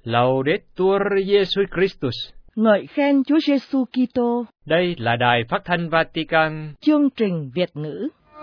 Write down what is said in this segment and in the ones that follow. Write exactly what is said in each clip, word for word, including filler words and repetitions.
Laudetur Jesus Christus. Ngợi khen Chúa Giêsu Kitô. Đây là Đài Phát thanh Vatican. Chương trình Việt ngữ.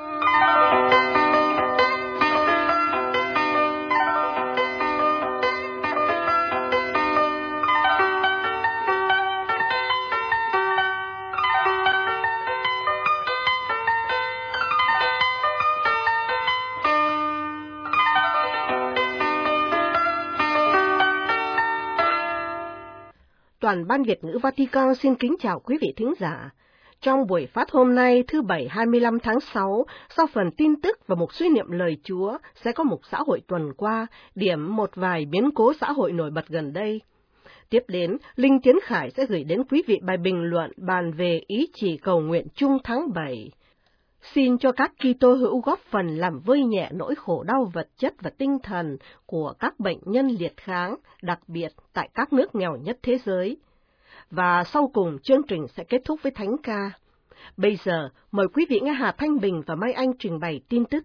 Toàn ban Việt ngữ Vatican xin kính chào quý vị thính giả. Trong buổi phát hôm nay thứ Bảy hai mươi lăm tháng sáu, sau phần tin tức và một suy niệm lời Chúa, sẽ có một xã hội tuần qua, điểm một vài biến cố xã hội nổi bật gần đây. Tiếp đến, Linh Tiến Khải sẽ gửi đến quý vị bài bình luận bàn về ý chỉ cầu nguyện chung tháng bảy. Xin cho các Kitô hữu góp phần làm vơi nhẹ nỗi khổ đau vật chất và tinh thần của các bệnh nhân liệt kháng, đặc biệt tại các nước nghèo nhất thế giới. Và sau cùng, chương trình sẽ kết thúc với thánh ca. Bây giờ, mời quý vị nghe Hà Thanh Bình và Mai Anh trình bày tin tức.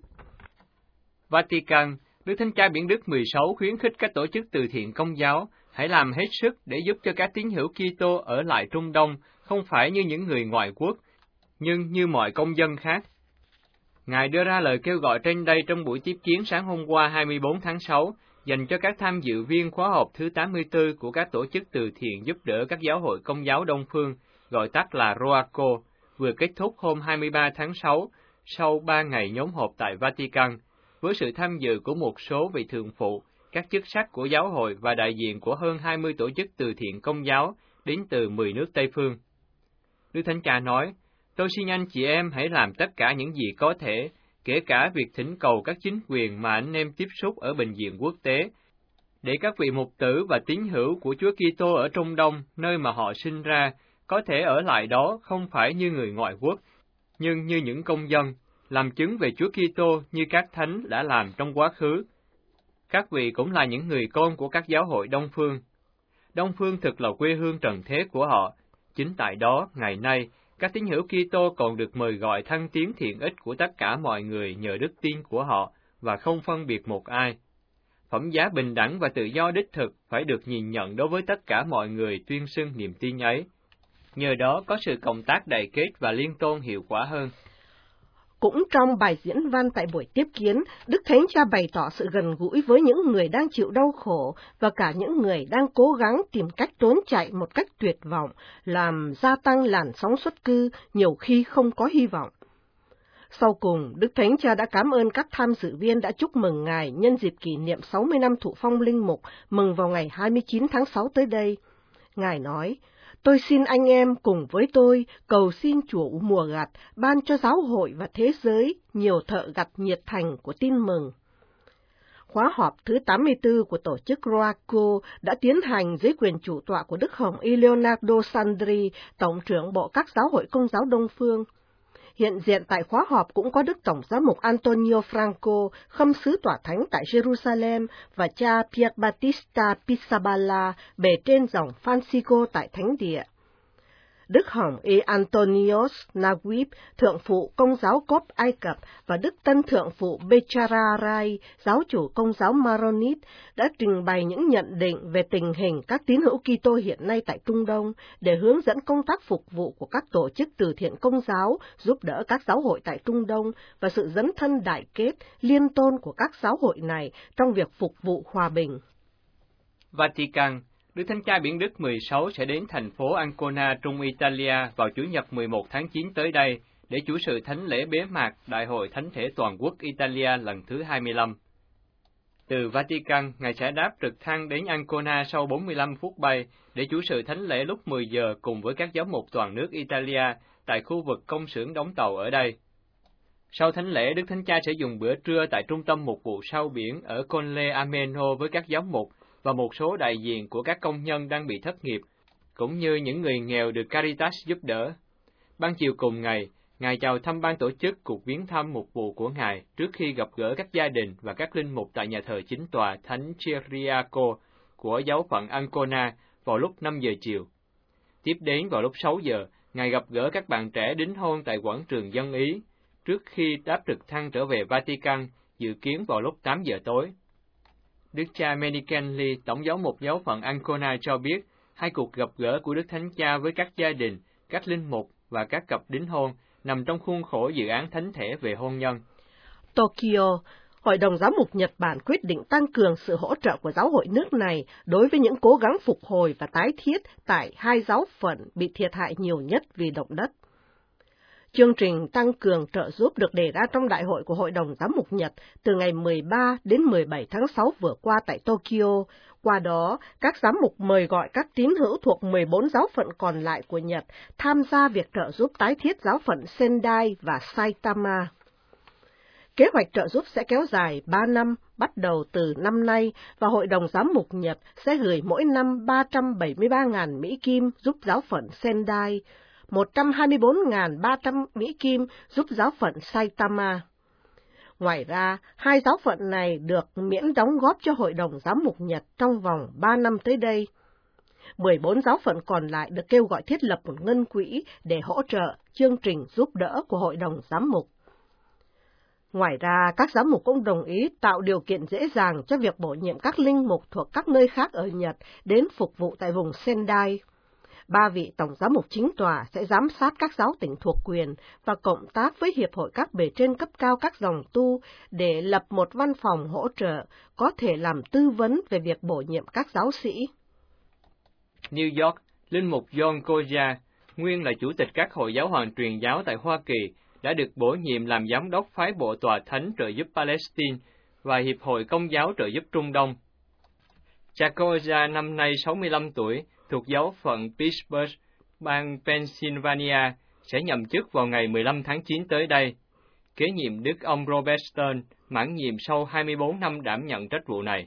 Vatican, Đức Thánh Cha Biển Đức mười sáu khuyến khích các tổ chức từ thiện công giáo hãy làm hết sức để giúp cho các tín hữu Kitô ở lại Trung Đông, không phải như những người ngoại quốc, nhưng như mọi công dân khác. Ngài đưa ra lời kêu gọi trên đây trong buổi tiếp kiến sáng hôm qua hai mươi bốn tháng sáu, dành cho các tham dự viên khóa họp thứ tám mươi tư của các tổ chức từ thiện giúp đỡ các giáo hội Công giáo Đông Phương, gọi tắt là ROACO, vừa kết thúc hôm hai mươi ba tháng sáu, sau ba ngày nhóm họp tại Vatican, với sự tham dự của một số vị thượng phụ, các chức sắc của giáo hội và đại diện của hơn hai mươi tổ chức từ thiện công giáo đến từ mười nước Tây Phương. Đức Thánh Cha nói, tôi xin anh chị em hãy làm tất cả những gì có thể, kể cả việc thỉnh cầu các chính quyền mà anh em tiếp xúc ở bệnh viện quốc tế, để các vị mục tử và tín hữu của Chúa Kitô ở Trung Đông, nơi mà họ sinh ra, có thể ở lại đó không phải như người ngoại quốc, nhưng như những công dân, làm chứng về Chúa Kitô như các thánh đã làm trong quá khứ. Các vị cũng là những người con của các giáo hội Đông Phương. Đông Phương thực là quê hương trần thế của họ. Chính tại đó, ngày nay, các tín hữu Kitô còn được mời gọi thăng tiến thiện ích của tất cả mọi người nhờ đức tin của họ và không phân biệt một ai. Phẩm giá bình đẳng và tự do đích thực phải được nhìn nhận đối với tất cả mọi người tuyên xưng niềm tin ấy. Nhờ đó có sự cộng tác đầy kết và liên tôn hiệu quả hơn. Cũng trong bài diễn văn tại buổi tiếp kiến, Đức Thánh Cha bày tỏ sự gần gũi với những người đang chịu đau khổ và cả những người đang cố gắng tìm cách trốn chạy một cách tuyệt vọng, làm gia tăng làn sóng xuất cư, nhiều khi không có hy vọng. Sau cùng, Đức Thánh Cha đã cảm ơn các tham dự viên đã chúc mừng Ngài nhân dịp kỷ niệm sáu mươi năm thụ phong linh mục, mừng vào ngày hai mươi chín tháng sáu tới đây. Ngài nói, tôi xin anh em cùng với tôi cầu xin Chúa mùa gặt ban cho giáo hội và thế giới nhiều thợ gặt nhiệt thành của tin mừng. Khóa họp thứ tám mươi tư của tổ chức ROACO đã tiến hành dưới quyền chủ tọa của Đức Hồng Y Leonardo Sandri, Tổng trưởng Bộ các giáo hội Công giáo Đông Phương. Hiện diện tại khóa họp cũng có Đức Tổng giám mục Antonio Franco, khâm sứ tòa thánh tại Jerusalem, và cha Pier Battista Pizzaballa, bề trên dòng Francisco tại Thánh Địa. Đức Hồng Y Antonios Naguib, thượng phụ Công giáo Cốp Ai Cập, và Đức Tân thượng phụ Bechara Rai, giáo chủ Công giáo Maronit, đã trình bày những nhận định về tình hình các tín hữu Kitô hiện nay tại Trung Đông, để hướng dẫn công tác phục vụ của các tổ chức từ thiện công giáo, giúp đỡ các giáo hội tại Trung Đông, và sự dấn thân đại kết, liên tôn của các giáo hội này trong việc phục vụ hòa bình. Vatican, Đức Thánh Cha Biển Đức mười sáu sẽ đến thành phố Ancona, Trung Italia vào Chủ nhật mười một tháng chín tới đây để chủ sự thánh lễ bế mạc Đại hội Thánh thể Toàn quốc Italia lần thứ hai mươi lăm. Từ Vatican, Ngài sẽ đáp trực thăng đến Ancona sau bốn mươi lăm phút bay để chủ sự thánh lễ lúc mười giờ cùng với các giám mục toàn nước Italia tại khu vực công xưởng đóng tàu ở đây. Sau thánh lễ, Đức Thánh Cha sẽ dùng bữa trưa tại Trung tâm Mục vụ Sao Biển ở Colle Ameno với các giám mục và một số đại diện của các công nhân đang bị thất nghiệp, cũng như những người nghèo được Caritas giúp đỡ. Ban chiều cùng ngày, Ngài chào thăm ban tổ chức cuộc viếng thăm mục vụ của Ngài trước khi gặp gỡ các gia đình và các linh mục tại nhà thờ chính tòa Thánh Ciriaco của giáo phận Ancona vào lúc năm giờ chiều. Tiếp đến vào lúc sáu giờ, Ngài gặp gỡ các bạn trẻ đính hôn tại quảng trường Dân Ý, trước khi đáp trực thăng trở về Vatican, dự kiến vào lúc tám giờ tối. Đức cha Menikenli, tổng giáo mục giáo phận Ancona cho biết, hai cuộc gặp gỡ của Đức Thánh Cha với các gia đình, các linh mục và các cặp đính hôn nằm trong khuôn khổ dự án thánh thể về hôn nhân. Tokyo, Hội đồng Giám mục Nhật Bản quyết định tăng cường sự hỗ trợ của giáo hội nước này đối với những cố gắng phục hồi và tái thiết tại hai giáo phận bị thiệt hại nhiều nhất vì động đất. Chương trình tăng cường trợ giúp được đề ra trong đại hội của Hội đồng Giám mục Nhật từ ngày mười ba đến mười bảy tháng sáu vừa qua tại Tokyo. Qua đó, các giám mục mời gọi các tín hữu thuộc mười bốn giáo phận còn lại của Nhật tham gia việc trợ giúp tái thiết giáo phận Sendai và Saitama. Kế hoạch trợ giúp sẽ kéo dài ba năm, bắt đầu từ năm nay, và Hội đồng Giám mục Nhật sẽ gửi mỗi năm ba trăm bảy mươi ba nghìn Mỹ Kim giúp giáo phận Sendai, một trăm hai mươi bốn nghìn ba trăm Mỹ Kim giúp giáo phận Saitama. Ngoài ra, hai giáo phận này được miễn đóng góp cho Hội đồng Giám mục Nhật trong vòng ba năm tới đây. mười bốn giáo phận còn lại được kêu gọi thiết lập một ngân quỹ để hỗ trợ chương trình giúp đỡ của Hội đồng Giám mục. Ngoài ra, các giám mục cũng đồng ý tạo điều kiện dễ dàng cho việc bổ nhiệm các linh mục thuộc các nơi khác ở Nhật đến phục vụ tại vùng Sendai. Ba vị tổng giám mục chính tòa sẽ giám sát các giáo tỉnh thuộc quyền và cộng tác với Hiệp hội các bề trên cấp cao các dòng tu để lập một văn phòng hỗ trợ, có thể làm tư vấn về việc bổ nhiệm các giáo sĩ. New York, linh mục John Koja, nguyên là chủ tịch các hội giáo hoàng truyền giáo tại Hoa Kỳ, đã được bổ nhiệm làm giám đốc phái bộ Tòa Thánh trợ giúp Palestine và Hiệp hội Công giáo trợ giúp Trung Đông. Cha Koja năm nay sáu mươi lăm tuổi, thuộc giáo phận Pittsburgh, bang Pennsylvania, sẽ nhậm chức vào ngày mười lăm tháng chín tới đây. Kế nhiệm Đức ông Robert Stern, mãn nhiệm sau hai mươi bốn năm đảm nhận trách vụ này.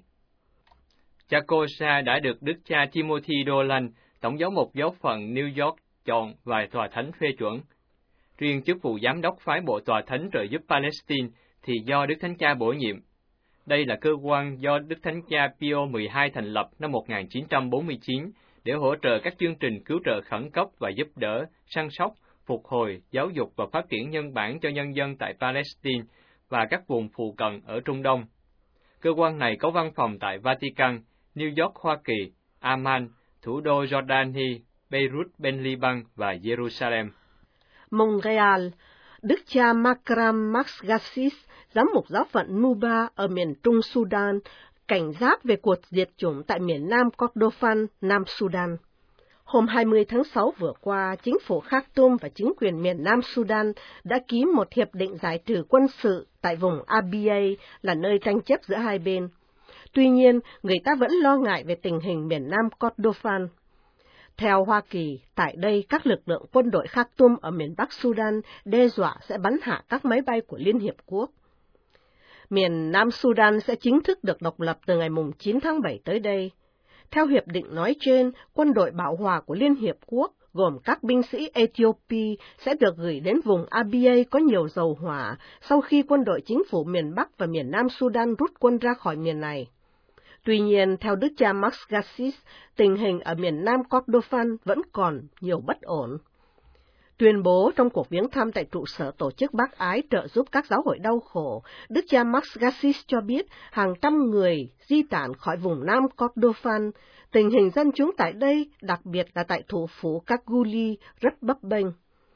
Cha Koja đã được Đức cha Timothy Dolan, tổng giáo mục giáo phận New York, chọn và Tòa Thánh phê chuẩn. Riêng chức vụ giám đốc phái bộ Tòa Thánh trợ giúp Palestine thì do Đức Thánh Cha bổ nhiệm. Đây là cơ quan do Đức Thánh Cha Pio mười hai thành lập năm một nghìn chín trăm bốn mươi chín để hỗ trợ các chương trình cứu trợ khẩn cấp và giúp đỡ, săn sóc, phục hồi, giáo dục và phát triển nhân bản cho nhân dân tại Palestine và các vùng phụ cận ở Trung Đông. Cơ quan này có văn phòng tại Vatican, New York, Hoa Kỳ, Amman, thủ đô Jordani, Beirut bên Liban và Jerusalem. Montreal, Đức cha Makram Maxgasis, giám mục giáo phận Nuba ở miền Trung Sudan, cảnh giác về cuộc diệt chủng tại miền Nam Kordofan, Nam Sudan. Hôm hai mươi tháng sáu vừa qua, chính phủ Khartoum và chính quyền miền Nam Sudan đã ký một hiệp định giải trừ quân sự tại vùng Abyei, là nơi tranh chấp giữa hai bên. Tuy nhiên, người ta vẫn lo ngại về tình hình miền Nam Kordofan. Theo Hoa Kỳ, tại đây các lực lượng quân đội Khartoum ở miền Bắc Sudan đe dọa sẽ bắn hạ các máy bay của Liên Hiệp Quốc. Miền Nam Sudan sẽ chính thức được độc lập từ ngày chín tháng bảy tới đây. Theo hiệp định nói trên, quân đội bảo hòa của Liên Hiệp Quốc, gồm các binh sĩ Ethiopia, sẽ được gửi đến vùng Abyei có nhiều dầu hỏa sau khi quân đội chính phủ miền Bắc và miền Nam Sudan rút quân ra khỏi miền này. Tuy nhiên, theo Đức cha Maxgasis, tình hình ở miền Nam Kordofan vẫn còn nhiều bất ổn. Tuyên bố trong cuộc viếng thăm tại trụ sở tổ chức Bác Ái trợ giúp các giáo hội đau khổ, Đức cha Maxgasis cho biết hàng trăm người di tản khỏi vùng Nam Kordofan. Tình hình dân chúng tại đây, đặc biệt là tại thủ phủ Kaguli, rất bấp bênh.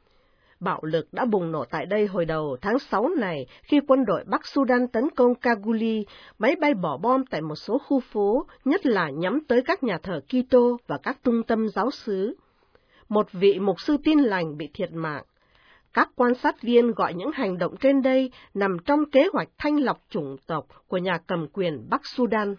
Bạo lực đã bùng nổ tại đây hồi đầu tháng sáu này khi quân đội Bắc Sudan tấn công Kaguli, máy bay bỏ bom tại một số khu phố, nhất là nhắm tới các nhà thờ Kitô và các trung tâm giáo xứ. Một vị mục sư Tin Lành bị thiệt mạng. Các quan sát viên gọi những hành động trên đây nằm trong kế hoạch thanh lọc chủng tộc của nhà cầm quyền Bắc Sudan.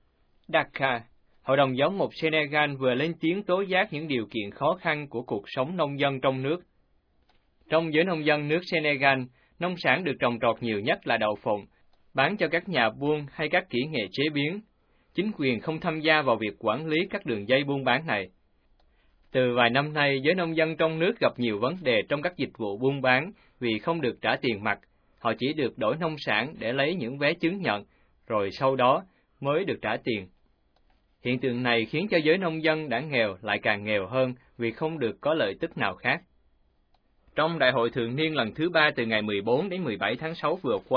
Dakar, Hội đồng Giám mục Senegal vừa lên tiếng tố giác những điều kiện khó khăn của cuộc sống nông dân trong nước. Trong giới nông dân nước Senegal, nông sản được trồng trọt nhiều nhất là đậu phộng, bán cho các nhà buôn hay các kỹ nghệ chế biến. Chính quyền không tham gia vào việc quản lý các đường dây buôn bán này. Từ vài năm nay, giới nông dân trong nước gặp nhiều vấn đề trong các dịch vụ buôn bán vì không được trả tiền mặt. Họ chỉ được đổi nông sản để lấy những vé chứng nhận, rồi sau đó mới được trả tiền. Hiện tượng này khiến cho giới nông dân đã nghèo lại càng nghèo hơn vì không được có lợi tức nào khác. Trong Đại hội Thường niên lần thứ ba từ ngày mười bốn đến mười bảy tháng sáu vừa qua,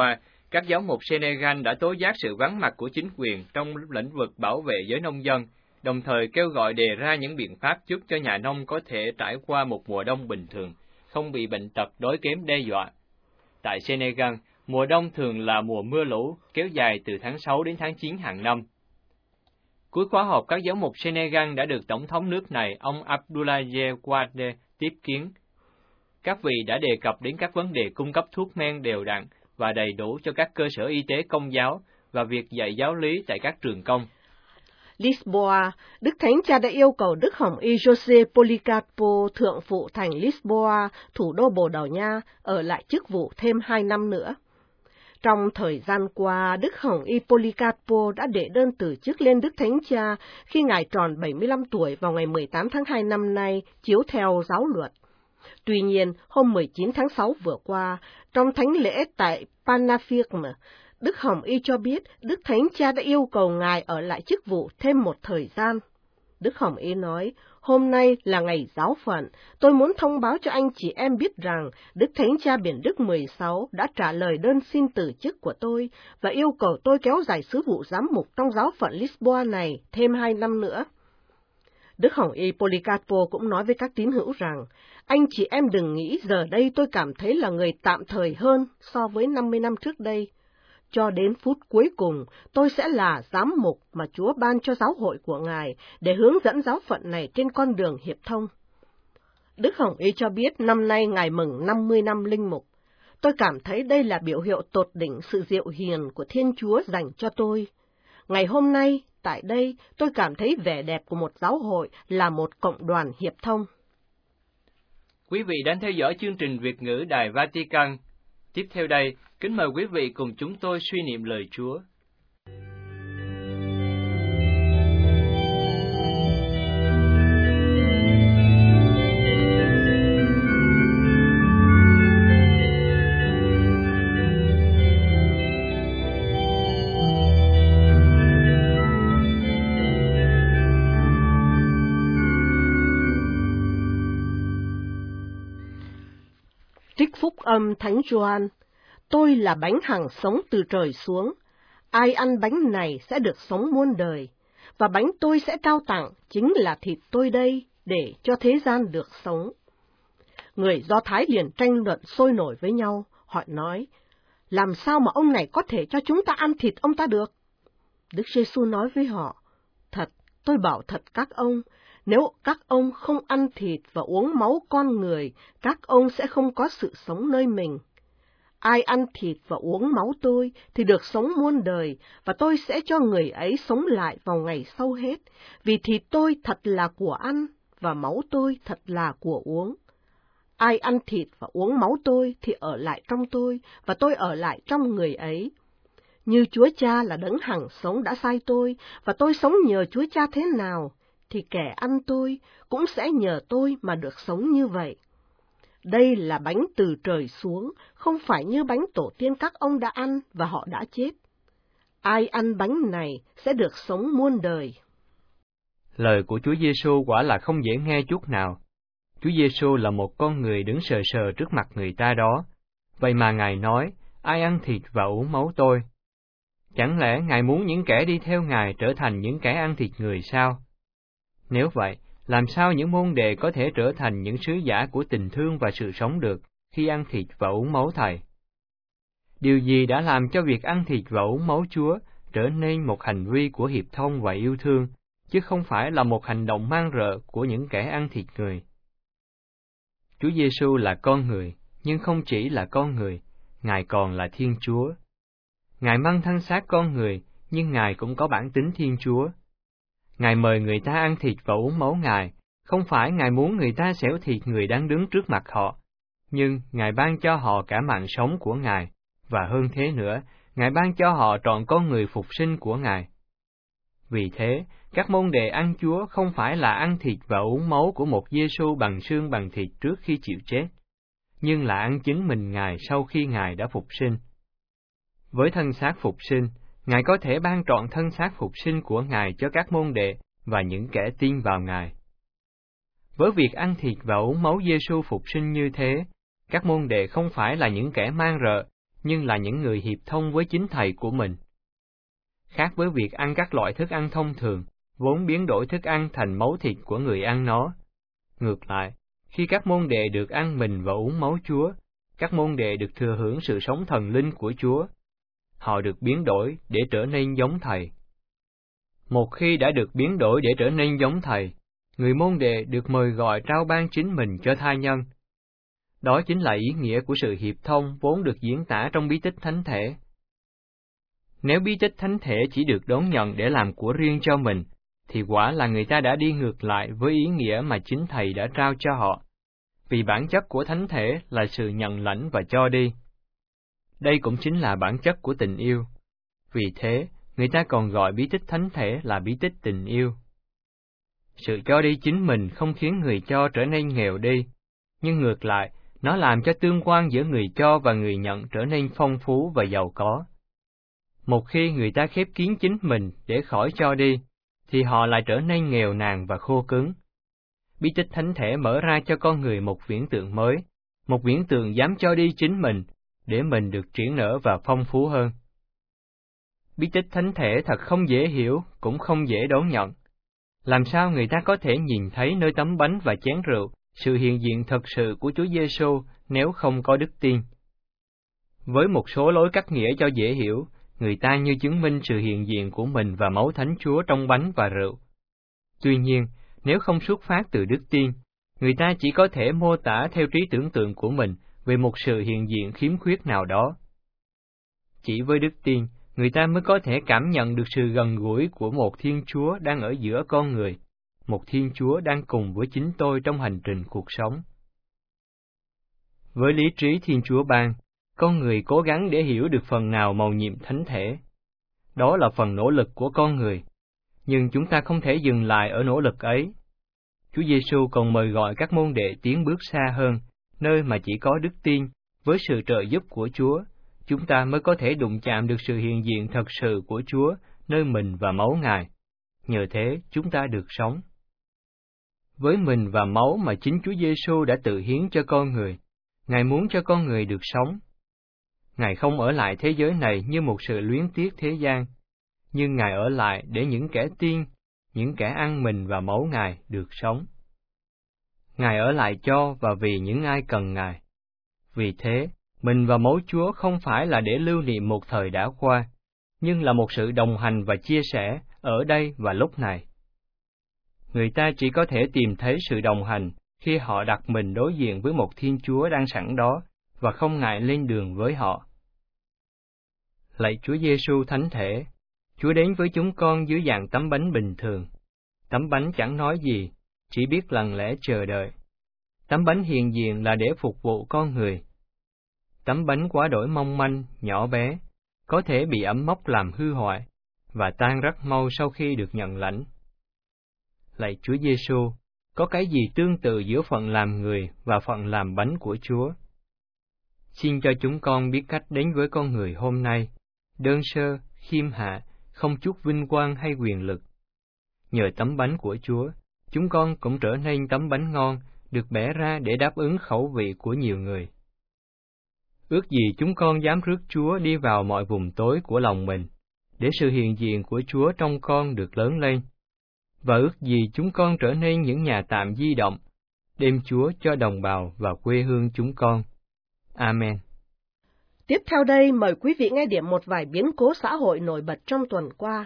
các giám mục Senegal đã tố giác sự vắng mặt của chính quyền trong lĩnh vực bảo vệ giới nông dân, đồng thời kêu gọi đề ra những biện pháp giúp cho nhà nông có thể trải qua một mùa đông bình thường, không bị bệnh tật đói kém đe dọa. Tại Senegal, mùa đông thường là mùa mưa lũ, kéo dài từ tháng sáu đến tháng chín hàng năm. Cuối khóa họp, các giám mục Senegal đã được Tổng thống nước này, ông Abdoulaye Wade, tiếp kiến. Các vị đã đề cập đến các vấn đề cung cấp thuốc men đều đặn và đầy đủ cho các cơ sở y tế công giáo và việc dạy giáo lý tại các trường công. Lisboa, Đức Thánh Cha đã yêu cầu Đức Hồng Y José Policarpo, thượng phụ thành Lisboa, thủ đô Bồ Đào Nha, ở lại chức vụ thêm hai năm nữa. Trong thời gian qua, Đức Hồng Y Policarpo đã đệ đơn từ chức lên Đức Thánh Cha khi Ngài tròn bảy mươi lăm tuổi vào ngày mười tám tháng hai năm nay, chiếu theo giáo luật. Tuy nhiên, hôm mười chín tháng sáu vừa qua, trong thánh lễ tại Panafirme, Đức Hồng Y cho biết Đức Thánh Cha đã yêu cầu Ngài ở lại chức vụ thêm một thời gian. Đức Hồng Y nói, hôm nay là ngày giáo phận, tôi muốn thông báo cho anh chị em biết rằng Đức Thánh Cha Biển Đức mười sáu đã trả lời đơn xin từ chức của tôi và yêu cầu tôi kéo dài sứ vụ giám mục trong giáo phận Lisboa này thêm hai năm nữa. Đức Hồng Y Policarpo cũng nói với các tín hữu rằng, anh chị em đừng nghĩ giờ đây tôi cảm thấy là người tạm thời hơn so với năm mươi năm trước đây. Cho đến phút cuối cùng, tôi sẽ là giám mục mà Chúa ban cho giáo hội của Ngài để hướng dẫn giáo phận này trên con đường hiệp thông. Đức Hồng Y cho biết năm nay Ngài mừng năm mươi năm linh mục. Tôi cảm thấy đây là biểu hiệu tột đỉnh sự diệu hiền của Thiên Chúa dành cho tôi. Ngày hôm nay, tại đây, tôi cảm thấy vẻ đẹp của một giáo hội là một cộng đoàn hiệp thông. Quý vị đang theo dõi chương trình Việt ngữ Đài Vatican. Tiếp theo đây, kính mời quý vị cùng chúng tôi suy niệm lời Chúa. Trích phúc âm Thánh Gioan. Tôi là bánh hằng sống từ trời xuống. Ai ăn bánh này sẽ được sống muôn đời, và bánh tôi sẽ trao tặng chính là thịt tôi đây, để cho thế gian được sống. Người Do Thái liền tranh luận sôi nổi với nhau, họ nói, làm sao mà ông này có thể cho chúng ta ăn thịt ông ta được? Đức Giê-xu nói với họ, thật, tôi bảo thật các ông, nếu các ông không ăn thịt và uống máu con người, các ông sẽ không có sự sống nơi mình. Ai ăn thịt và uống máu tôi thì được sống muôn đời, và tôi sẽ cho người ấy sống lại vào ngày sau hết, vì thịt tôi thật là của ăn, và máu tôi thật là của uống. Ai ăn thịt và uống máu tôi thì ở lại trong tôi, và tôi ở lại trong người ấy. Như Chúa Cha là đấng hằng sống đã sai tôi, và tôi sống nhờ Chúa Cha thế nào, thì kẻ ăn tôi cũng sẽ nhờ tôi mà được sống như vậy. Đây là bánh từ trời xuống, không phải như bánh tổ tiên các ông đã ăn và họ đã chết. Ai ăn bánh này sẽ được sống muôn đời. Lời của Chúa Giê-xu quả là không dễ nghe chút nào. Chúa Giê-xu là một con người đứng sờ sờ trước mặt người ta đó. Vậy mà Ngài nói, ai ăn thịt và uống máu tôi? Chẳng lẽ Ngài muốn những kẻ đi theo Ngài trở thành những kẻ ăn thịt người sao? Nếu vậy, làm sao những môn đệ có thể trở thành những sứ giả của tình thương và sự sống được khi ăn thịt và uống máu Thầy? Điều gì đã làm cho việc ăn thịt và uống máu Chúa trở nên một hành vi của hiệp thông và yêu thương, chứ không phải là một hành động man rợ của những kẻ ăn thịt người? Chúa Giê-xu là con người, nhưng không chỉ là con người, Ngài còn là Thiên Chúa. Ngài mang thân xác con người, nhưng Ngài cũng có bản tính Thiên Chúa. Ngài mời người ta ăn thịt và uống máu Ngài, không phải Ngài muốn người ta xẻo thịt người đang đứng trước mặt họ, nhưng Ngài ban cho họ cả mạng sống của Ngài, và hơn thế nữa, Ngài ban cho họ trọn con người phục sinh của Ngài. Vì thế, các môn đệ ăn Chúa không phải là ăn thịt và uống máu của một Giê-xu bằng xương bằng thịt trước khi chịu chết, nhưng là ăn chính mình Ngài sau khi Ngài đã phục sinh. Với thân xác phục sinh, Ngài có thể ban trọn thân xác phục sinh của Ngài cho các môn đệ và những kẻ tin vào Ngài. Với việc ăn thịt và uống máu Giê-xu phục sinh như thế, các môn đệ không phải là những kẻ man rợ, nhưng là những người hiệp thông với chính Thầy của mình. Khác với việc ăn các loại thức ăn thông thường, vốn biến đổi thức ăn thành máu thịt của người ăn nó. Ngược lại, khi các môn đệ được ăn mình và uống máu Chúa, các môn đệ được thừa hưởng sự sống thần linh của Chúa. Họ được biến đổi để trở nên giống Thầy. Một khi đã được biến đổi để trở nên giống Thầy, người môn đệ được mời gọi trao ban chính mình cho tha nhân. Đó chính là ý nghĩa của sự hiệp thông vốn được diễn tả trong bí tích thánh thể. Nếu bí tích thánh thể chỉ được đón nhận để làm của riêng cho mình, thì quả là người ta đã đi ngược lại với ý nghĩa mà chính Thầy đã trao cho họ, vì bản chất của thánh thể là sự nhận lãnh và cho đi. Đây cũng chính là bản chất của tình yêu. Vì thế, người ta còn gọi bí tích thánh thể là bí tích tình yêu. Sự cho đi chính mình không khiến người cho trở nên nghèo đi, nhưng ngược lại, nó làm cho tương quan giữa người cho và người nhận trở nên phong phú và giàu có. Một khi người ta khép kín chính mình để khỏi cho đi, thì họ lại trở nên nghèo nàn và khô cứng. Bí tích thánh thể mở ra cho con người một viễn tượng mới, một viễn tượng dám cho đi chính mình, để mình được triển nở và phong phú hơn. Bí tích thánh thể thật không dễ hiểu, cũng không dễ đón nhận. Làm sao người ta có thể nhìn thấy nơi tấm bánh và chén rượu, sự hiện diện thật sự của Chúa Giêsu nếu không có đức tin? Với một số lối cắt nghĩa cho dễ hiểu, người ta như chứng minh sự hiện diện của mình và máu Thánh Chúa trong bánh và rượu. Tuy nhiên, nếu không xuất phát từ đức tin, người ta chỉ có thể mô tả theo trí tưởng tượng của mình về một sự hiện diện khiếm khuyết nào đó. Chỉ với đức tin, người ta mới có thể cảm nhận được sự gần gũi của một Thiên Chúa đang ở giữa con người, một Thiên Chúa đang cùng với chính tôi trong hành trình cuộc sống. Với lý trí Thiên Chúa ban, con người cố gắng để hiểu được phần nào mầu nhiệm thánh thể. Đó là phần nỗ lực của con người, nhưng chúng ta không thể dừng lại ở nỗ lực ấy. Chúa Giêsu còn mời gọi các môn đệ tiến bước xa hơn, nơi mà chỉ có đức tin, với sự trợ giúp của Chúa, chúng ta mới có thể đụng chạm được sự hiện diện thật sự của Chúa nơi mình và máu Ngài. Nhờ thế, chúng ta được sống. Với mình và máu mà chính Chúa Giêsu đã tự hiến cho con người, Ngài muốn cho con người được sống. Ngài không ở lại thế giới này như một sự luyến tiếc thế gian, nhưng Ngài ở lại để những kẻ tiên, những kẻ ăn mình và máu Ngài được sống. Ngài ở lại cho và vì những ai cần Ngài. Vì thế, mình và máu Chúa không phải là để lưu niệm một thời đã qua, nhưng là một sự đồng hành và chia sẻ ở đây và lúc này. Người ta chỉ có thể tìm thấy sự đồng hành khi họ đặt mình đối diện với một Thiên Chúa đang sẵn đó và không ngại lên đường với họ. Lạy Chúa Giêsu thánh thể, Chúa đến với chúng con dưới dạng tấm bánh bình thường. Tấm bánh chẳng nói gì, chỉ biết lặng lẽ chờ đợi. Tấm bánh hiện diện là để phục vụ con người. Tấm bánh quá đổi mong manh, nhỏ bé, có thể bị ẩm mốc làm hư hoại, và tan rất mau sau khi được nhận lãnh. Lạy Chúa Giêsu, có cái gì tương tự giữa phận làm người và phận làm bánh của Chúa? Xin cho chúng con biết cách đến với con người hôm nay, đơn sơ, khiêm hạ, không chút vinh quang hay quyền lực. Nhờ tấm bánh của Chúa, chúng con cũng trở nên tấm bánh ngon, được bẻ ra để đáp ứng khẩu vị của nhiều người. Ước gì chúng con dám rước Chúa đi vào mọi vùng tối của lòng mình, để sự hiện diện của Chúa trong con được lớn lên. Và ước gì chúng con trở nên những nhà tạm di động, đem Chúa cho đồng bào và quê hương chúng con. Amen. Tiếp theo đây, mời quý vị nghe điểm một vài biến cố xã hội nổi bật trong tuần qua.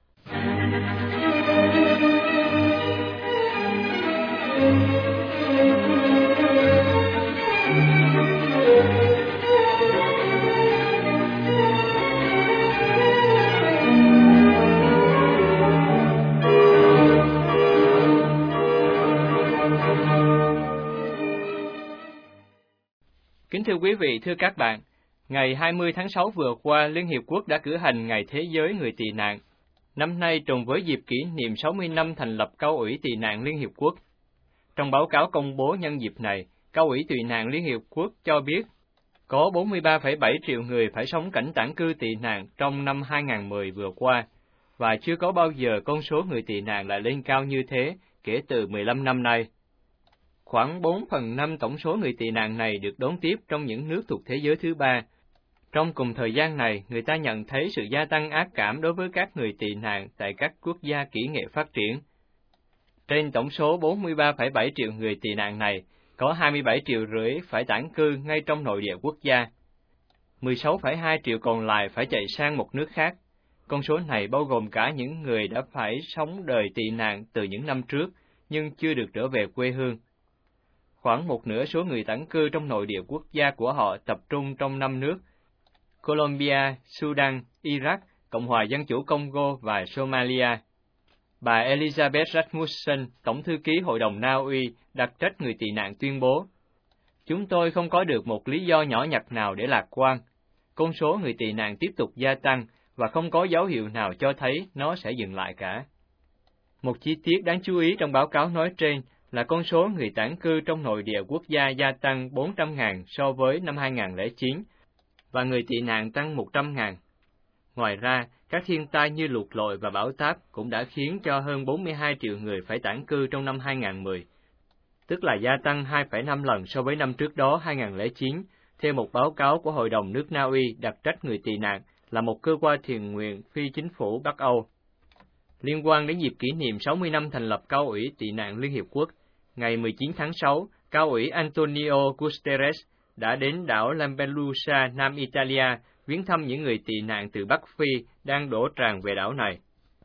Kính thưa quý vị, thưa các bạn, ngày hai mươi tháng sáu vừa qua, Liên Hiệp Quốc đã cử hành Ngày Thế giới Người tị nạn. Năm nay trùng với dịp kỷ niệm sáu mươi năm thành lập Cao ủy Tị nạn Liên Hiệp Quốc. Trong báo cáo công bố nhân dịp này, Cao ủy Tị nạn Liên Hiệp Quốc cho biết có bốn mươi ba phẩy bảy triệu người phải sống cảnh tản cư tị nạn trong năm hai không một không vừa qua, và chưa có bao giờ con số người tị nạn lại lên cao như thế kể từ mười lăm năm nay. Khoảng bốn phần năm tổng số người tị nạn này được đón tiếp trong những nước thuộc thế giới thứ ba, Trong cùng thời gian này, người ta nhận thấy sự gia tăng ác cảm đối với các người tị nạn tại các quốc gia kỹ nghệ phát triển. Trên tổng số bốn mươi ba phẩy bảy triệu người tị nạn này, có hai mươi bảy triệu rưỡi phải tản cư ngay trong nội địa quốc gia. mười sáu phẩy hai triệu còn lại phải chạy sang một nước khác. Con số này bao gồm cả những người đã phải sống đời tị nạn từ những năm trước, nhưng chưa được trở về quê hương. Khoảng một nửa số người tản cư trong nội địa quốc gia của họ tập trung trong năm nước: Colombia, Sudan, Iraq, Cộng hòa Dân chủ Congo và Somalia. Bà Elizabeth Rasmussen, Tổng thư ký Hội đồng Na Uy, đặc trách người tị nạn tuyên bố: "Chúng tôi không có được một lý do nhỏ nhặt nào để lạc quan. Con số người tị nạn tiếp tục gia tăng, và không có dấu hiệu nào cho thấy nó sẽ dừng lại cả." Một chi tiết đáng chú ý trong báo cáo nói trên là con số người tản cư trong nội địa quốc gia gia tăng bốn trăm nghìn so với năm hai nghìn không trăm lẻ chín, và người tị nạn tăng một trăm nghìn. Ngoài ra, các thiên tai như lụt lội và bão táp cũng đã khiến cho hơn bốn mươi hai triệu người phải tản cư trong năm hai nghìn không trăm mười, tức là gia tăng hai phẩy năm lần so với năm trước đó hai nghìn không trăm lẻ chín, theo một báo cáo của Hội đồng nước Na Uy đặc trách người tị nạn, là một cơ quan thiện nguyện phi chính phủ Bắc Âu. Liên quan đến dịp kỷ niệm sáu mươi năm thành lập Cao ủy Tị nạn Liên Hiệp Quốc, ngày mười chín tháng sáu, Cao ủy Antonio Guterres đã đến đảo Lampedusa, Nam Italia, viếng thăm những người tị nạn từ Bắc Phi đang đổ tràn về đảo này.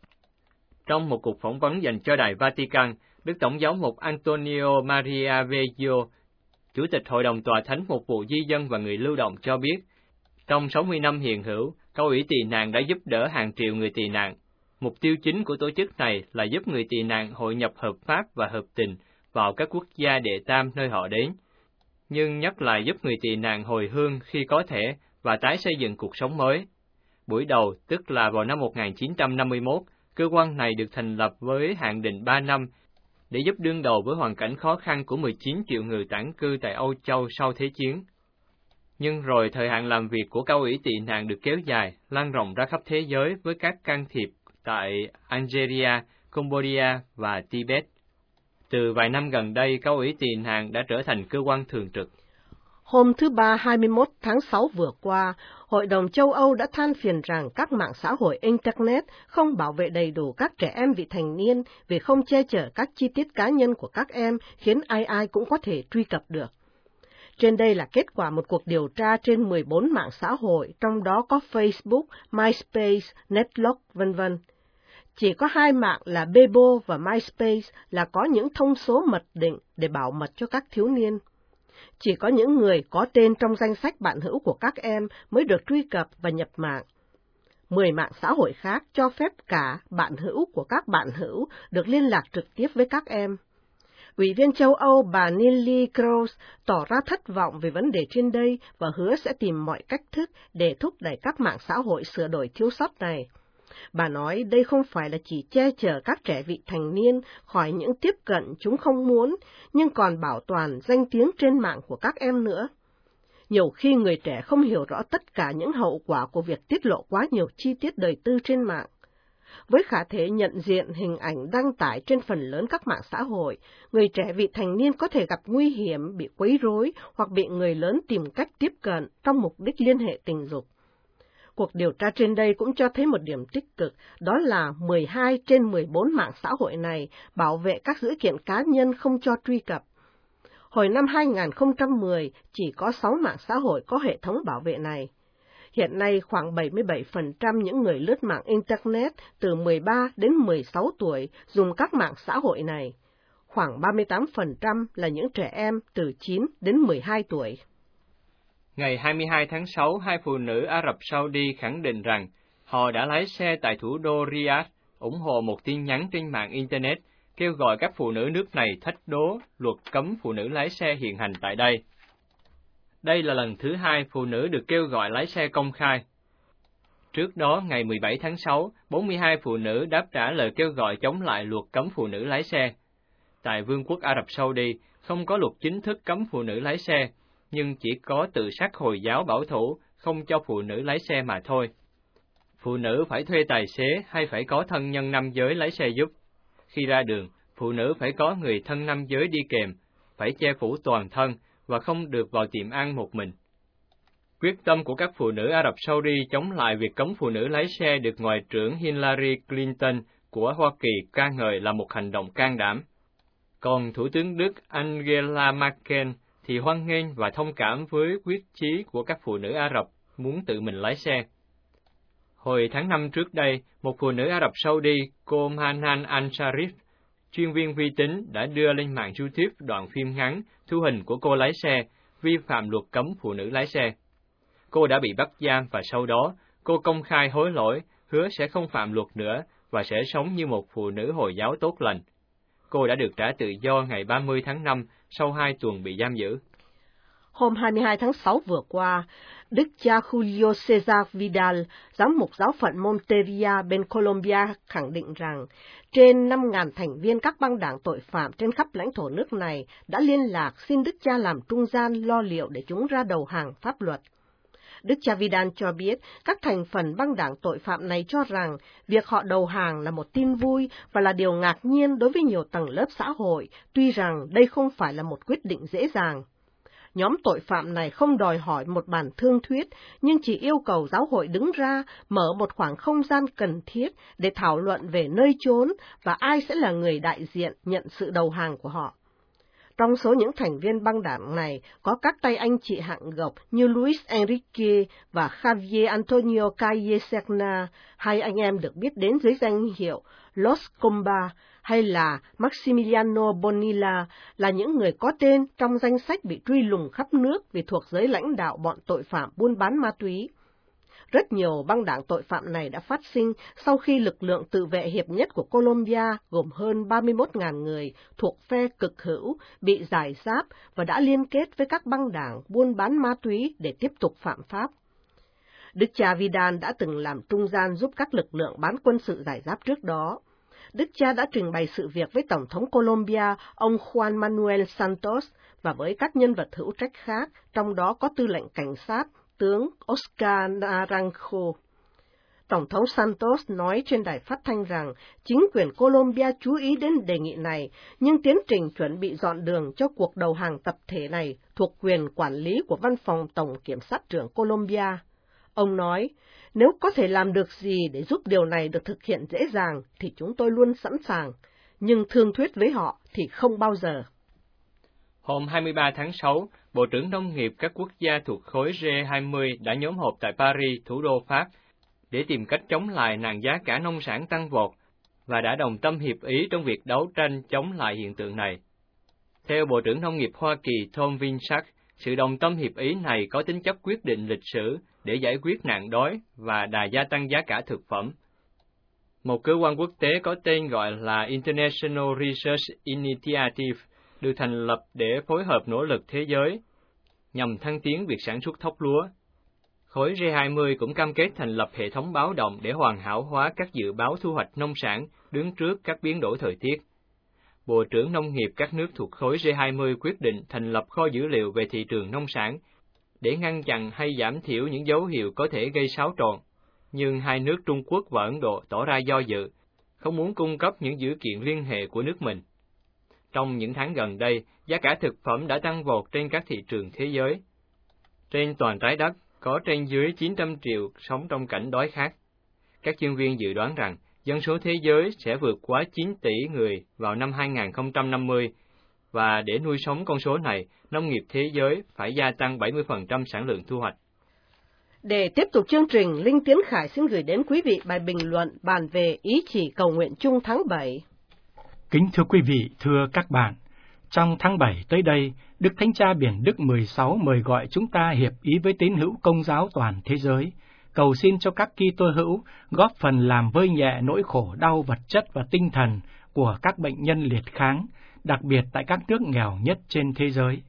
Trong một cuộc phỏng vấn dành cho Đài Vatican, Đức Tổng giám mục Antonio Maria Veggio, Chủ tịch Hội đồng Tòa Thánh Phục vụ Di dân và người lưu động cho biết, trong sáu mươi năm hiện hữu, Cao ủy Tị nạn đã giúp đỡ hàng triệu người tị nạn. Mục tiêu chính của tổ chức này là giúp người tị nạn hội nhập hợp pháp và hợp tình vào các quốc gia đệ tam nơi họ đến, nhưng nhất là giúp người tị nạn hồi hương khi có thể và tái xây dựng cuộc sống mới. Buổi đầu, tức là vào năm một nghìn chín trăm năm mươi mốt, cơ quan này được thành lập với hạn định ba năm để giúp đương đầu với hoàn cảnh khó khăn của mười chín triệu người tản cư tại Âu Châu sau Thế chiến. Nhưng rồi thời hạn làm việc của Cao ủy Tị nạn được kéo dài, lan rộng ra khắp thế giới với các can thiệp tại Algeria, Cambodia và Tibet. Từ vài năm gần đây, Cao ủy Tị nạn đã trở thành cơ quan thường trực. Hôm thứ Ba hai mươi mốt tháng sáu vừa qua, Hội đồng châu Âu đã than phiền rằng các mạng xã hội Internet không bảo vệ đầy đủ các trẻ em vị thành niên vì không che chở các chi tiết cá nhân của các em, khiến ai ai cũng có thể truy cập được. Trên đây là kết quả một cuộc điều tra trên mười bốn mạng xã hội, trong đó có Facebook, MySpace, Netlog, vân vân. Chỉ có hai mạng là Bebo và MySpace là có những thông số mật định để bảo mật cho các thiếu niên. Chỉ có những người có tên trong danh sách bạn hữu của các em mới được truy cập và nhập mạng. Mười mạng xã hội khác cho phép cả bạn hữu của các bạn hữu được liên lạc trực tiếp với các em. Ủy viên châu Âu bà Neelie Kroes tỏ ra thất vọng về vấn đề trên đây và hứa sẽ tìm mọi cách thức để thúc đẩy các mạng xã hội sửa đổi thiếu sót này. Bà nói đây không phải là chỉ che chở các trẻ vị thành niên khỏi những tiếp cận chúng không muốn, nhưng còn bảo toàn danh tiếng trên mạng của các em nữa. Nhiều khi người trẻ không hiểu rõ tất cả những hậu quả của việc tiết lộ quá nhiều chi tiết đời tư trên mạng. Với khả thể nhận diện hình ảnh đăng tải trên phần lớn các mạng xã hội, người trẻ vị thành niên có thể gặp nguy hiểm bị quấy rối hoặc bị người lớn tìm cách tiếp cận trong mục đích liên hệ tình dục. Cuộc điều tra trên đây cũng cho thấy một điểm tích cực, đó là mười hai trên mười bốn mạng xã hội này bảo vệ các dữ kiện cá nhân không cho truy cập. Hồi năm hai nghìn không trăm mười, chỉ có sáu mạng xã hội có hệ thống bảo vệ này. Hiện nay, khoảng bảy mươi bảy phần trăm những người lướt mạng Internet từ mười ba đến mười sáu tuổi dùng các mạng xã hội này. Khoảng ba mươi tám phần trăm là những trẻ em từ chín đến mười hai tuổi. Ngày hai mươi hai tháng sáu, hai phụ nữ Ả Rập Saudi khẳng định rằng họ đã lái xe tại thủ đô Riyadh, ủng hộ một tin nhắn trên mạng Internet, kêu gọi các phụ nữ nước này thách đố luật cấm phụ nữ lái xe hiện hành tại đây. Đây là lần thứ hai phụ nữ được kêu gọi lái xe công khai. Trước đó, ngày mười bảy tháng sáu, bốn mươi hai phụ nữ đáp trả lời kêu gọi chống lại luật cấm phụ nữ lái xe. Tại Vương quốc Ả Rập Saudi, không có luật chính thức cấm phụ nữ lái xe, nhưng chỉ có tự sắc Hồi giáo bảo thủ không cho phụ nữ lái xe mà thôi. Phụ nữ phải thuê tài xế hay phải có thân nhân nam giới lái xe giúp. Khi ra đường, phụ nữ phải có người thân nam giới đi kèm, phải che phủ toàn thân và không được vào tiệm ăn một mình. Quyết tâm của các phụ nữ Ả Rập Saudi chống lại việc cấm phụ nữ lái xe được Ngoại trưởng Hillary Clinton của Hoa Kỳ ca ngợi là một hành động can đảm. Còn Thủ tướng Đức Angela Merkel thì hoan nghênh và thông cảm với quyết chí của các phụ nữ Ả Rập muốn tự mình lái xe. Hồi tháng năm trước đây, một phụ nữ Ả Rập Saudi, cô Manan Al-Sharif, chuyên viên vi tính, đã đưa lên mạng YouTube đoạn phim ngắn thu hình của cô lái xe, vi phạm luật cấm phụ nữ lái xe. Cô đã bị bắt giam và sau đó, cô công khai hối lỗi, hứa sẽ không phạm luật nữa và sẽ sống như một phụ nữ Hồi giáo tốt lành. Cô đã được trả tự do ngày ba mươi tháng năm sau hai tuần bị giam giữ. Hôm hai mươi hai tháng sáu vừa qua, Đức cha Julio César Vidal, giám mục giáo phận Monteria bên Colombia, khẳng định rằng trên năm nghìn thành viên các băng đảng tội phạm trên khắp lãnh thổ nước này đã liên lạc xin Đức cha làm trung gian lo liệu để chúng ra đầu hàng pháp luật. Đức cha Vidal cho biết các thành phần băng đảng tội phạm này cho rằng việc họ đầu hàng là một tin vui và là điều ngạc nhiên đối với nhiều tầng lớp xã hội, tuy rằng đây không phải là một quyết định dễ dàng. Nhóm tội phạm này không đòi hỏi một bản thương thuyết, nhưng chỉ yêu cầu giáo hội đứng ra, mở một khoảng không gian cần thiết để thảo luận về nơi chốn và ai sẽ là người đại diện nhận sự đầu hàng của họ. Trong số những thành viên băng đảng này có các tay anh chị hạng gộc như Luis Enrique và Javier Antonio Calle Serna, hai anh em được biết đến dưới danh hiệu Los Comba, hay là Maximiliano Bonilla, là những người có tên trong danh sách bị truy lùng khắp nước vì thuộc giới lãnh đạo bọn tội phạm buôn bán ma túy. Rất nhiều băng đảng tội phạm này đã phát sinh sau khi lực lượng tự vệ hiệp nhất của Colombia gồm hơn ba mươi mốt nghìn người thuộc phe cực hữu bị giải giáp và đã liên kết với các băng đảng buôn bán ma túy để tiếp tục phạm pháp. Đức cha Vidal đã từng làm trung gian giúp các lực lượng bán quân sự giải giáp trước đó. Đức cha đã trình bày sự việc với Tổng thống Colombia, ông Juan Manuel Santos, và với các nhân vật hữu trách khác, trong đó có tư lệnh cảnh sát, tướng Oscar Naranjo. Tổng thống Santos nói trên đài phát thanh rằng chính quyền Colombia chú ý đến đề nghị này, nhưng tiến trình chuẩn bị dọn đường cho cuộc đầu hàng tập thể này thuộc quyền quản lý của Văn phòng Tổng Kiểm sát trưởng Colombia. Ông nói, nếu có thể làm được gì để giúp điều này được thực hiện dễ dàng thì chúng tôi luôn sẵn sàng, nhưng thương thuyết với họ thì không bao giờ. Hôm hai mươi ba tháng sáu, Bộ trưởng Nông nghiệp các quốc gia thuộc khối G hai mươi đã nhóm họp tại Paris, thủ đô Pháp, để tìm cách chống lại nạn giá cả nông sản tăng vọt, và đã đồng tâm hiệp ý trong việc đấu tranh chống lại hiện tượng này. Theo Bộ trưởng Nông nghiệp Hoa Kỳ Tom Vilsack, sự đồng tâm hiệp ý này có tính chất quyết định lịch sử để giải quyết nạn đói và đà gia tăng giá cả thực phẩm. Một cơ quan quốc tế có tên gọi là International Research Initiative được thành lập để phối hợp nỗ lực thế giới nhằm thăng tiến việc sản xuất thóc lúa. Khối G hai mươi cũng cam kết thành lập hệ thống báo động để hoàn hảo hóa các dự báo thu hoạch nông sản đứng trước các biến đổi thời tiết. Bộ trưởng Nông nghiệp các nước thuộc khối G hai mươi quyết định thành lập kho dữ liệu về thị trường nông sản để ngăn chặn hay giảm thiểu những dấu hiệu có thể gây xáo trộn, nhưng hai nước Trung Quốc và Ấn Độ tỏ ra do dự, không muốn cung cấp những dữ kiện liên hệ của nước mình. Trong những tháng gần đây, giá cả thực phẩm đã tăng vọt trên các thị trường thế giới. Trên toàn trái đất, có trên dưới chín trăm triệu sống trong cảnh đói khát. Các chuyên viên dự đoán rằng dân số thế giới sẽ vượt quá chín tỷ người vào năm hai nghìn không trăm năm mươi, và để nuôi sống con số này, nông nghiệp thế giới phải gia tăng bảy mươi phần trăm sản lượng thu hoạch. Để tiếp tục chương trình, Linh Tiến Khải xin gửi đến quý vị bài bình luận bàn về ý chỉ cầu nguyện chung tháng bảy. Kính thưa quý vị, thưa các bạn, trong tháng bảy tới đây, Đức Thánh Cha Biển Đức mười sáu mời gọi chúng ta hiệp ý với tín hữu Công giáo toàn thế giới, cầu xin cho các Kitô hữu góp phần làm vơi nhẹ nỗi khổ đau vật chất và tinh thần của các bệnh nhân liệt kháng, đặc biệt tại các nước nghèo nhất trên thế giới.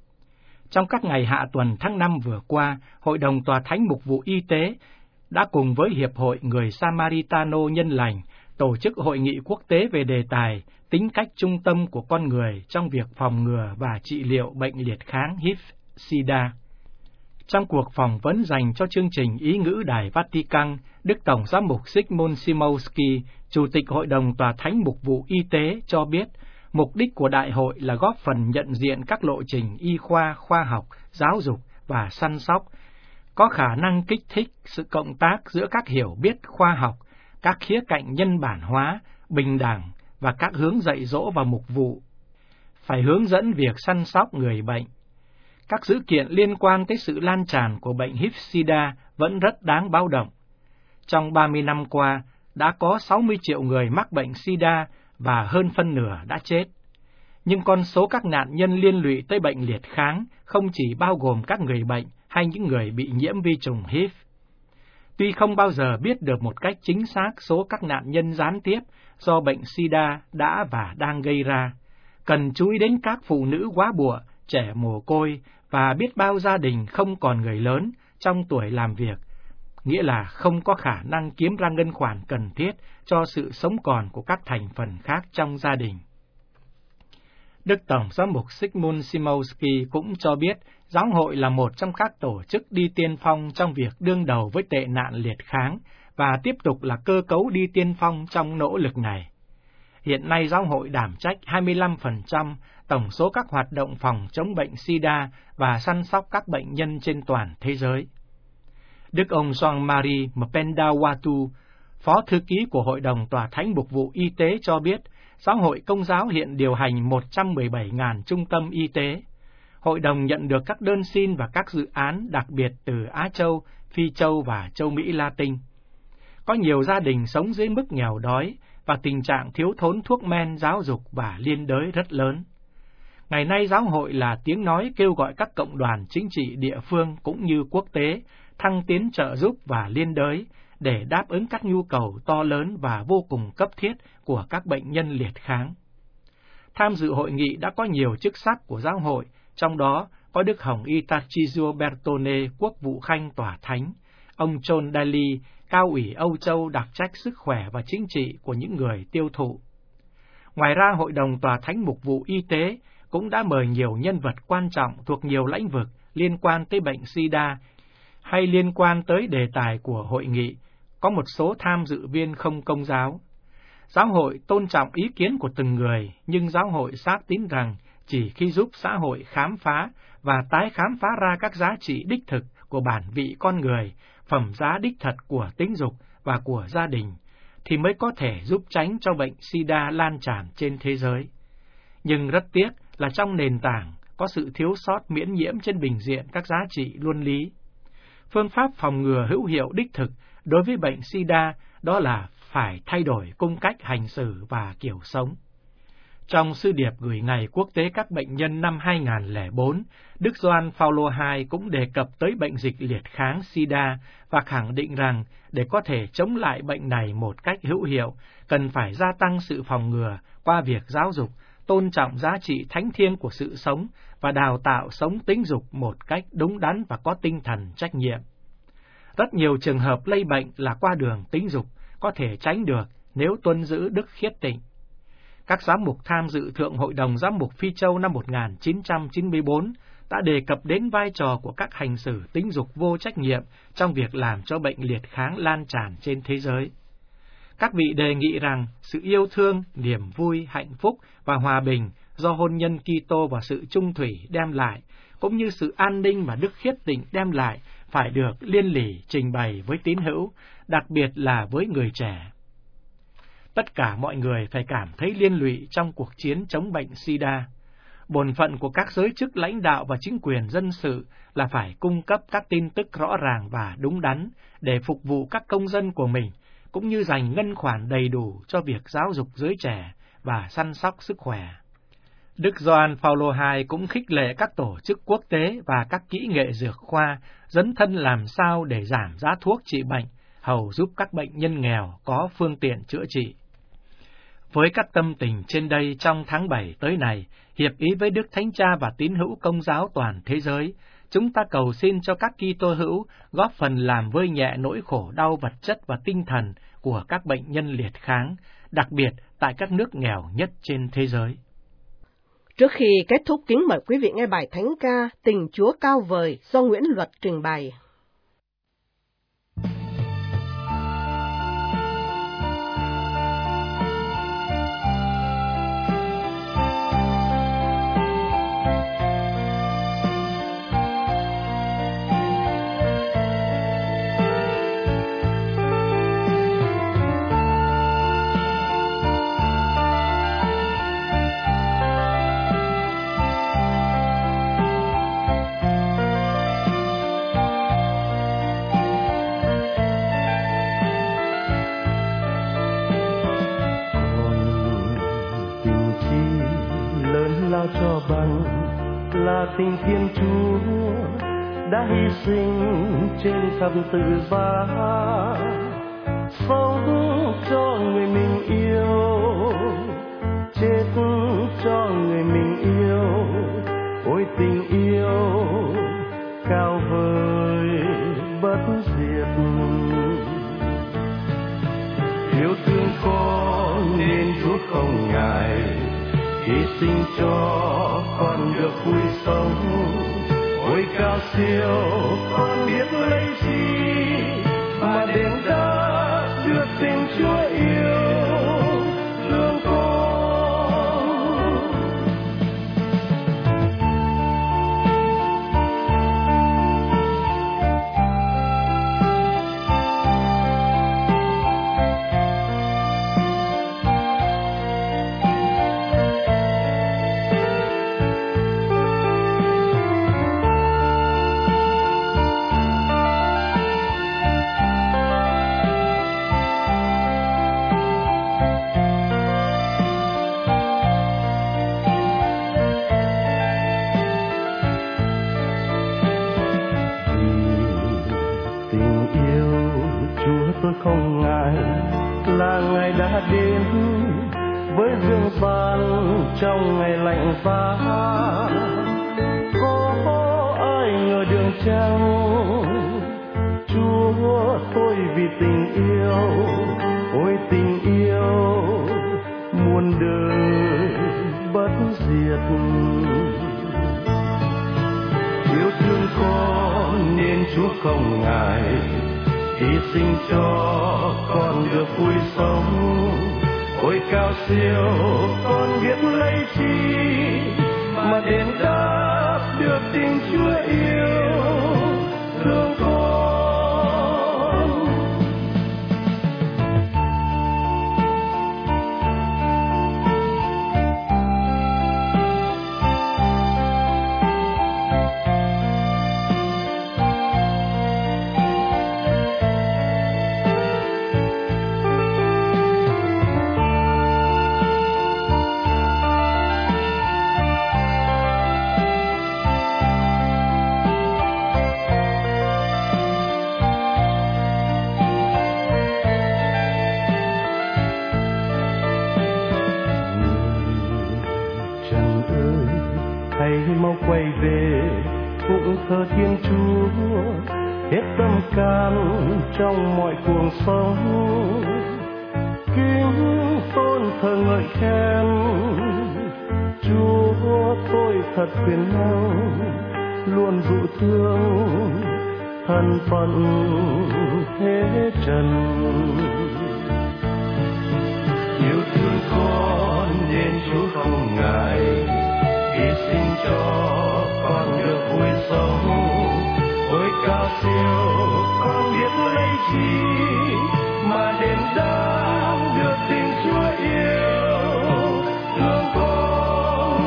Trong các ngày hạ tuần tháng năm vừa qua, Hội đồng Tòa Thánh Mục vụ Y tế đã cùng với Hiệp hội Người Samaritano Nhân Lành tổ chức hội nghị quốc tế về đề tài tính cách trung tâm của con người trong việc phòng ngừa và trị liệu bệnh liệt kháng H I V-Sida. Trong cuộc phỏng vấn dành cho chương trình Ý ngữ Đài Vatican, Đức Tổng giám mục Zygmunt Simowski, Chủ tịch Hội đồng Tòa Thánh Mục vụ Y tế cho biết, mục đích của đại hội là góp phần nhận diện các lộ trình y khoa, khoa học, giáo dục và săn sóc, có khả năng kích thích sự cộng tác giữa các hiểu biết khoa học, các khía cạnh nhân bản hóa, bình đẳng và các hướng dạy dỗ và mục vụ. Phải hướng dẫn việc săn sóc người bệnh. Các dữ kiện liên quan tới sự lan tràn của bệnh H I V-Sida vẫn rất đáng báo động. Trong ba mươi năm qua, đã có sáu mươi triệu người mắc bệnh Sida và hơn phân nửa đã chết. Nhưng con số các nạn nhân liên lụy tới bệnh liệt kháng không chỉ bao gồm các người bệnh hay những người bị nhiễm vi trùng H I V. Tuy không bao giờ biết được một cách chính xác số các nạn nhân gián tiếp do bệnh Sida đã và đang gây ra, cần chú ý đến các phụ nữ góa bụa, trẻ mồ côi và biết bao gia đình không còn người lớn trong tuổi làm việc, nghĩa là không có khả năng kiếm ra ngân khoản cần thiết cho sự sống còn của các thành phần khác trong gia đình. Đức Tổng giám mục Zygmunt Szymowski cũng cho biết giáo hội là một trong các tổ chức đi tiên phong trong việc đương đầu với tệ nạn liệt kháng và tiếp tục là cơ cấu đi tiên phong trong nỗ lực này. Hiện nay giáo hội đảm trách hai mươi lăm phần trăm tổng số các hoạt động phòng chống bệnh Sida và săn sóc các bệnh nhân trên toàn thế giới. Đức ông Jean-Marie Mpenda-Watu, Phó Thư ký của Hội đồng Tòa Thánh Mục vụ Y tế cho biết, Giáo hội Công giáo hiện điều hành một trăm mười bảy nghìn trung tâm y tế. Hội đồng nhận được các đơn xin và các dự án đặc biệt từ Á Châu, Phi Châu và Châu Mỹ Latin. Có nhiều gia đình sống dưới mức nghèo đói và tình trạng thiếu thốn thuốc men, giáo dục và liên đới rất lớn. Ngày nay giáo hội là tiếng nói kêu gọi các cộng đoàn chính trị địa phương cũng như quốc tế thăng tiến trợ giúp và liên đới để đáp ứng các nhu cầu to lớn và vô cùng cấp thiết của các bệnh nhân liệt kháng. Tham dự hội nghị đã có nhiều chức sắc của giáo hội, trong đó có Đức Hồng Y Tarcisio Bertone, Quốc vụ Khanh Tòa Thánh, ông John Daly, Cao ủy Âu Châu đặc trách sức khỏe và chính trị của những người tiêu thụ. Ngoài ra, Hội đồng Tòa Thánh Mục vụ Y tế cũng đã mời nhiều nhân vật quan trọng thuộc nhiều lĩnh vực liên quan tới bệnh Sida hay liên quan tới đề tài của hội nghị, có một số tham dự viên không công giáo. Giáo hội tôn trọng ý kiến của từng người, nhưng giáo hội xác tín rằng chỉ khi giúp xã hội khám phá và tái khám phá ra các giá trị đích thực của bản vị con người, phẩm giá đích thật của tính dục và của gia đình, thì mới có thể giúp tránh cho bệnh Sida lan tràn trên thế giới. Nhưng rất tiếc là trong nền tảng có sự thiếu sót miễn nhiễm trên bình diện các giá trị luân lý. Phương pháp phòng ngừa hữu hiệu đích thực đối với bệnh Sida đó là phải thay đổi cung cách hành xử và kiểu sống. Trong sư điệp gửi Ngày Quốc tế các bệnh nhân năm hai nghìn không trăm lẻ bốn, Đức Gioan Phaolô hai cũng đề cập tới bệnh dịch liệt kháng Sida và khẳng định rằng để có thể chống lại bệnh này một cách hữu hiệu, cần phải gia tăng sự phòng ngừa qua việc giáo dục, tôn trọng giá trị thánh thiêng của sự sống và đào tạo sống tính dục một cách đúng đắn và có tinh thần trách nhiệm. Rất nhiều trường hợp lây bệnh là qua đường tính dục, có thể tránh được nếu tuân giữ đức khiết tịnh. Các giám mục tham dự Thượng Hội đồng Giám mục Phi Châu năm một nghìn chín trăm chín mươi tư đã đề cập đến vai trò của các hành xử tính dục vô trách nhiệm trong việc làm cho bệnh liệt kháng lan tràn trên thế giới. Các vị đề nghị rằng sự yêu thương, niềm vui, hạnh phúc và hòa bình do hôn nhân Kitô và sự trung thủy đem lại, cũng như sự an ninh mà đức khiết tịnh đem lại, phải được liên lỉ trình bày với tín hữu, đặc biệt là với người trẻ. Tất cả mọi người phải cảm thấy liên lụy trong cuộc chiến chống bệnh Sida. Bổn phận của các giới chức lãnh đạo và chính quyền dân sự là phải cung cấp các tin tức rõ ràng và đúng đắn để phục vụ các công dân của mình, cũng như dành ngân khoản đầy đủ cho việc giáo dục giới trẻ và săn sóc sức khỏe. Đức Gioan Phaolô hai cũng khích lệ các tổ chức quốc tế và các kỹ nghệ dược khoa dấn thân làm sao để giảm giá thuốc trị bệnh, hầu giúp các bệnh nhân nghèo có phương tiện chữa trị. Với các tâm tình trên đây, trong tháng bảy tới này, hiệp ý với Đức Thánh Cha và tín hữu Công giáo toàn thế giới, chúng ta cầu xin cho các Kitô hữu góp phần làm vơi nhẹ nỗi khổ đau vật chất và tinh thần của các bệnh nhân liệt kháng, đặc biệt tại các nước nghèo nhất trên thế giới. Trước khi kết thúc, kính mời quý vị nghe bài thánh ca Tình Chúa Cao Vời do Nguyễn Luật trình bày. lớn lao cho bằng là tình Thiên Chúa đã hy sinh trên thập tự giá, sống cho người mình yêu, chết cho người mình yêu. Ôi tình yêu cao vời bất diệt, yêu thương con nên Chúa không ngại hy sinh cho con được vui sống. Ôi cao siêu con biết lấy gì mà đến đã được tình Chúa yêu thương con. Không ngại là ngày đã đến với dương gian trong ngày lạnh giá, có ai ngờ đường trăng Chúa tôi vì tình yêu. Ôi tình yêu muôn đời bất diệt, yêu thương con nên Chúa không ngại hy sinh cho con được vui sống. Ôi cao siêu con biết lấy chi mà đến đáp được tình Chúa yêu thương con. Quay về cũng thờ Thiên Chúa hết tâm can trong mọi cuộc sống, kính tôn thờ ngợi khen Chúa tôi thật quyền năng, luôn dụ thương thân phận thế trần. Yêu thương con nên Chúa không ngại hy sinh cho con được vui sống. Ôi cao siêu con biết lấy chi mà đến đã được tình Chúa yêu thương con.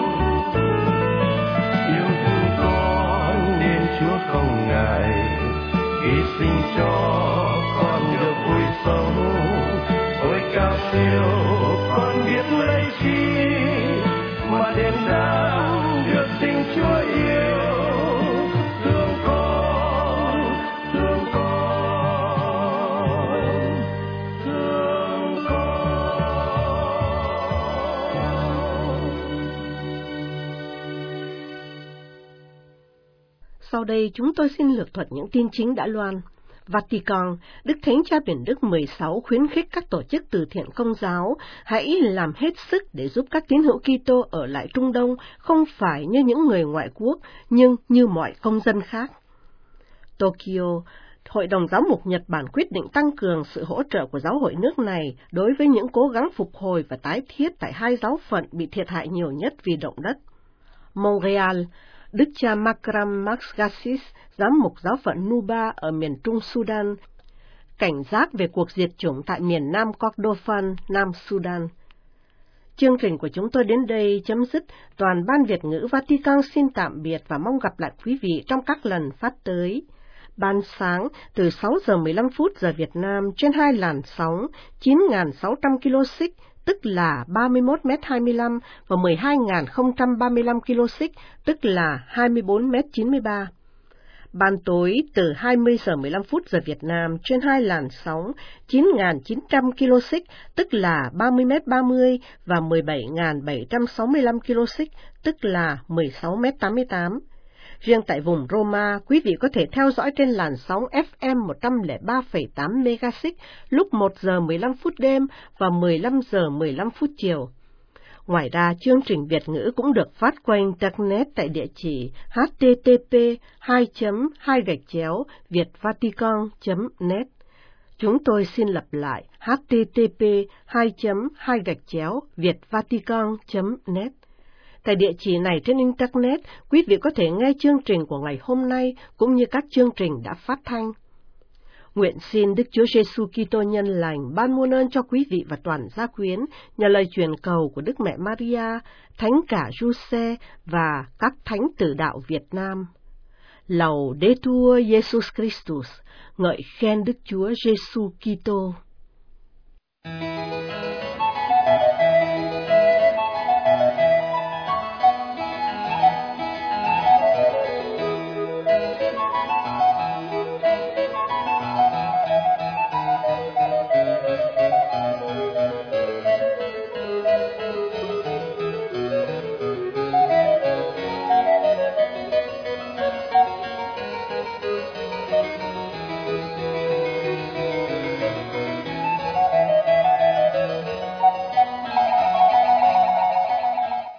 Yêu thương con nên Chúa không ngại hy sinh cho con được vui sống. Ôi cao siêu con biết lấy chi mà đến đã được tình Chúa yêu thương con, thương con, thương con. Sau đây chúng tôi xin lược thuật những tin chính đã loan. Vatican, Đức Thánh Cha Biển Đức mười sáu khuyến khích các tổ chức từ thiện Công giáo hãy làm hết sức để giúp các tín hữu Kitô ở lại Trung Đông, không phải như những người ngoại quốc, nhưng như mọi công dân khác. Tokyo, Hội đồng Giáo mục Nhật Bản quyết định tăng cường sự hỗ trợ của giáo hội nước này đối với những cố gắng phục hồi và tái thiết tại hai giáo phận bị thiệt hại nhiều nhất vì động đất. Montreal, Đức cha Makram Maksgasis, giám mục giáo phận Nuba ở miền Trung Sudan, cảnh giác về cuộc diệt chủng tại miền Nam Kordofan, Nam Sudan. Chương trình của chúng tôi đến đây chấm dứt. Toàn ban Việt ngữ Vatican xin tạm biệt và mong gặp lại quý vị trong các lần phát tới. Ban sáng từ sáu giờ mười lăm phút giờ Việt Nam trên hai làn sóng chín nghìn sáu trăm ki lô xích, tức là ba mươi mốt mét hai mươi lăm, và mười hai nghìn không trăm ba mươi lăm kilosig, tức là hai mươi bốn mét chín mươi ba. Ban tối từ hai mươi giờ mười lăm phút giờ Việt Nam trên hai làn sóng chín nghìn chín trăm kilosig, tức là ba mươi mét ba mươi, và mười bảy nghìn bảy trăm sáu mươi lăm kilosig, tức là mười sáu mét tám mươi tám. Riêng tại vùng Roma, quý vị có thể theo dõi trên làn sóng ép em một trăm lẻ ba phẩy tám MHz lúc một giờ mười lăm phút đêm và mười lăm giờ mười lăm phút chiều. Ngoài ra, chương trình Việt ngữ cũng được phát qua Internet tại địa chỉ h t t p hai chấm hai gạch chéo vietvatican chấm net. Chúng tôi xin lặp lại h t t p hai chấm hai gạch chéo vietvatican chấm net. Tại địa chỉ này trên Internet, quý vị có thể nghe chương trình của ngày hôm nay cũng như các chương trình đã phát thanh. Nguyện xin Đức Chúa Giêsu Kitô nhân lành ban muôn ơn cho quý vị và toàn gia quyến nhờ lời truyền cầu của Đức Mẹ Maria, Thánh cả Giuse và các thánh tử đạo Việt Nam. Laudetur Jesus Christus, ngợi khen Đức Chúa Giêsu Kitô.